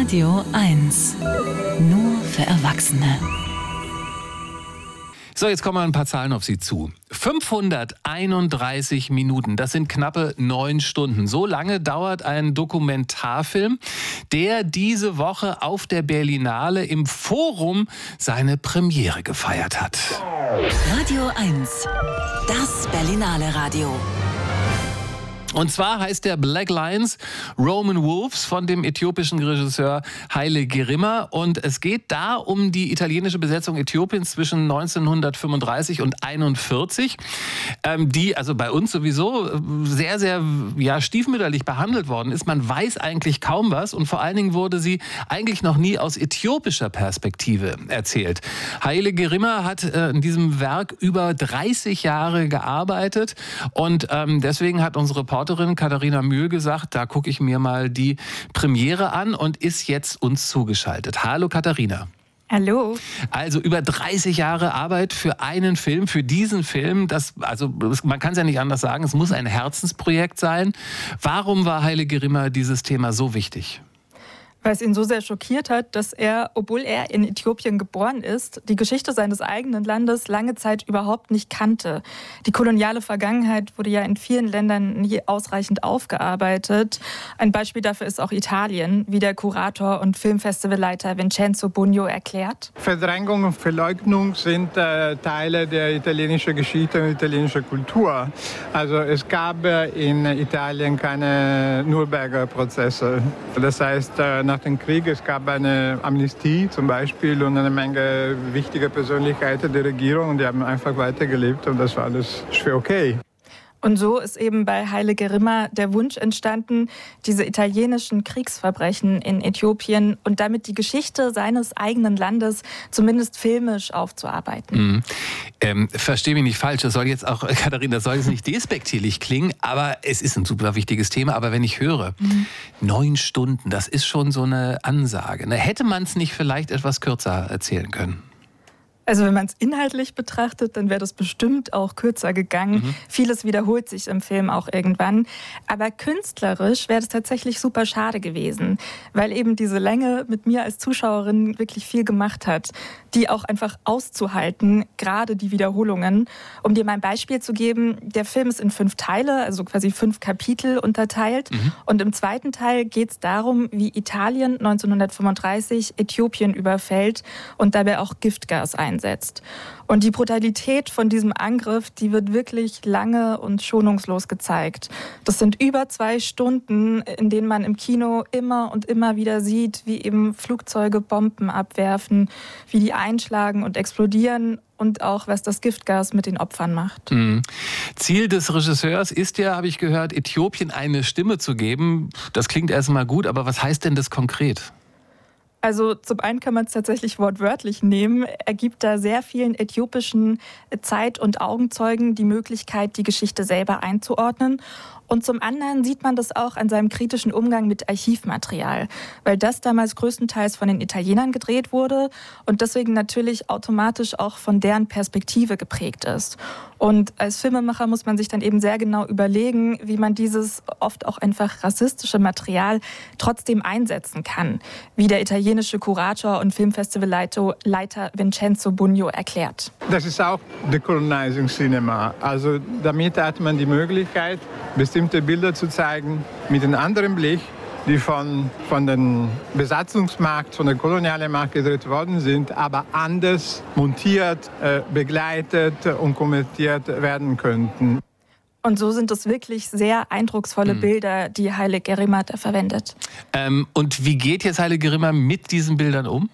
Radio 1. Nur für Erwachsene. So, jetzt kommen ein paar Zahlen auf Sie zu. 531 Minuten, das sind knappe 9 Stunden. So lange dauert ein Dokumentarfilm, der diese Woche auf der Berlinale im Forum seine Premiere gefeiert hat. Radio 1. Das Berlinale Radio. Und zwar heißt der Black Lions Roman Wolves von dem äthiopischen Regisseur Haile Gerima. Und es geht da um die italienische Besetzung Äthiopiens zwischen 1935 und 1941, die also bei uns sowieso sehr, sehr stiefmütterlich behandelt worden ist. Man weiß eigentlich kaum was und vor allen Dingen wurde sie eigentlich noch nie aus äthiopischer Perspektive erzählt. Haile Gerima hat in diesem Werk über 30 Jahre gearbeitet und deswegen hat unsere Reporterin Katharina Mühl gesagt, da gucke ich mir mal die Premiere an und ist jetzt uns zugeschaltet. Hallo Katharina. Hallo. Also über 30 Jahre Arbeit für einen Film, für diesen Film. Man kann es ja nicht anders sagen, es muss ein Herzensprojekt sein. Warum war Haile Gerima dieses Thema so wichtig? Weil es ihn so sehr schockiert hat, dass er, obwohl er in Äthiopien geboren ist, die Geschichte seines eigenen Landes lange Zeit überhaupt nicht kannte. Die koloniale Vergangenheit wurde ja in vielen Ländern nie ausreichend aufgearbeitet. Ein Beispiel dafür ist auch Italien, wie der Kurator und Filmfestivalleiter Vincenzo Bugno erklärt. Verdrängung und Verleugnung sind Teile der italienischen Geschichte und italienischen Kultur. Also es gab in Italien keine Nürnberger Prozesse. Das heißt, nach dem Krieg, es gab eine Amnestie zum Beispiel und eine Menge wichtiger Persönlichkeiten der Regierung und die haben einfach weitergelebt und das war alles für okay. Und so ist eben bei Haile Gerima der Wunsch entstanden, diese italienischen Kriegsverbrechen in Äthiopien und damit die Geschichte seines eigenen Landes zumindest filmisch aufzuarbeiten. Versteh mich nicht falsch, das soll jetzt auch, Katharina, das soll jetzt nicht despektierlich klingen, aber es ist ein super wichtiges Thema. Aber wenn ich höre, 9 Stunden, das ist schon so eine Ansage. Hätte man es nicht vielleicht etwas kürzer erzählen können? Also wenn man es inhaltlich betrachtet, dann wäre das bestimmt auch kürzer gegangen. Vieles wiederholt sich im Film auch irgendwann. Aber künstlerisch wäre das tatsächlich super schade gewesen, weil eben diese Länge mit mir als Zuschauerin wirklich viel gemacht hat, die auch einfach auszuhalten, gerade die Wiederholungen. Um dir mal ein Beispiel zu geben, der Film ist in 5 Teile, also quasi 5 Kapitel unterteilt. Und im zweiten Teil geht es darum, wie Italien 1935 Äthiopien überfällt und dabei auch Giftgas einsetzt. Und die Brutalität von diesem Angriff, die wird wirklich lange und schonungslos gezeigt. Das sind über 2 Stunden, in denen man im Kino immer und immer wieder sieht, wie eben Flugzeuge Bomben abwerfen, wie die einschlagen und explodieren und auch, was das Giftgas mit den Opfern macht. Ziel des Regisseurs ist ja, habe ich gehört, Äthiopien eine Stimme zu geben. Das klingt erstmal gut, aber was heißt denn das konkret? Also zum einen kann man es tatsächlich wortwörtlich nehmen. Er gibt da sehr vielen äthiopischen Zeit- und Augenzeugen die Möglichkeit, die Geschichte selber einzuordnen. Und zum anderen sieht man das auch an seinem kritischen Umgang mit Archivmaterial, weil das damals größtenteils von den Italienern gedreht wurde und deswegen natürlich automatisch auch von deren Perspektive geprägt ist. Und als Filmemacher muss man sich dann eben sehr genau überlegen, wie man dieses oft auch einfach rassistische Material trotzdem einsetzen kann, wie der italienische Kurator und Filmfestivalleiter Vincenzo Bugno erklärt. Das ist auch Decolonizing Cinema. Also damit hat man die Möglichkeit, bestimmte Bilder zu zeigen mit einem anderen Blick, die von den Besatzungsmacht, von der kolonialen Macht gedreht worden sind, aber anders montiert, begleitet und kommentiert werden könnten. Und so sind es wirklich sehr eindrucksvolle Bilder, die Haile Gerima da verwendet. Und wie geht jetzt Haile Gerima mit diesen Bildern um?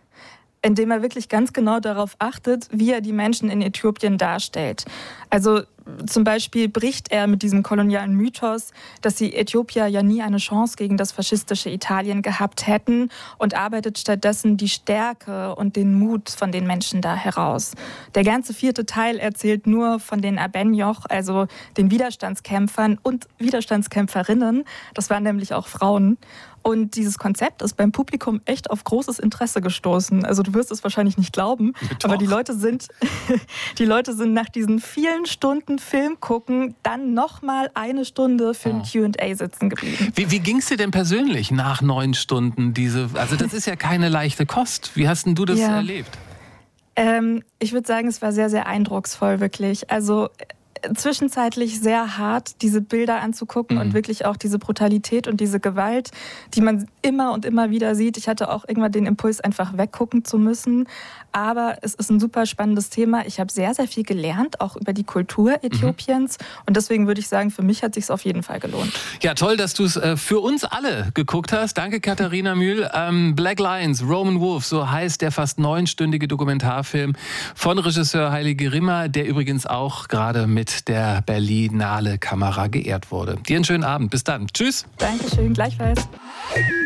Indem er wirklich ganz genau darauf achtet, wie er die Menschen in Äthiopien darstellt. Also zum Beispiel bricht er mit diesem kolonialen Mythos, dass die Äthiopier ja nie eine Chance gegen das faschistische Italien gehabt hätten und arbeitet stattdessen die Stärke und den Mut von den Menschen da heraus. Der ganze 4. Teil erzählt nur von den Abenjoch, also den Widerstandskämpfern und Widerstandskämpferinnen. Das waren nämlich auch Frauen. Und dieses Konzept ist beim Publikum echt auf großes Interesse gestoßen. Also du wirst es wahrscheinlich nicht glauben, aber die Leute sind nach diesen vielen Stunden ganzen Film gucken, dann nochmal eine Stunde für ein Q&A sitzen geblieben. Wie ging es dir denn persönlich nach 9 Stunden? Also das ist ja keine leichte Kost. Wie hast denn du das erlebt? Ich würde sagen, es war sehr, sehr eindrucksvoll, wirklich. Also zwischenzeitlich sehr hart, diese Bilder anzugucken und wirklich auch diese Brutalität und diese Gewalt, die man immer und immer wieder sieht. Ich hatte auch irgendwann den Impuls, einfach weggucken zu müssen. Aber es ist ein super spannendes Thema. Ich habe sehr, sehr viel gelernt, auch über die Kultur Äthiopiens. Und deswegen würde ich sagen, für mich hat es sich auf jeden Fall gelohnt. Ja, toll, dass du es für uns alle geguckt hast. Danke, Katharina Mühl. Black Lions, Roman Wolf, so heißt der fast 9-stündige Dokumentarfilm von Regisseur Haile Gerima, der übrigens auch gerade mit der Berlinale Kamera geehrt wurde. Dir einen schönen Abend. Bis dann. Tschüss. Dankeschön. Gleichfalls.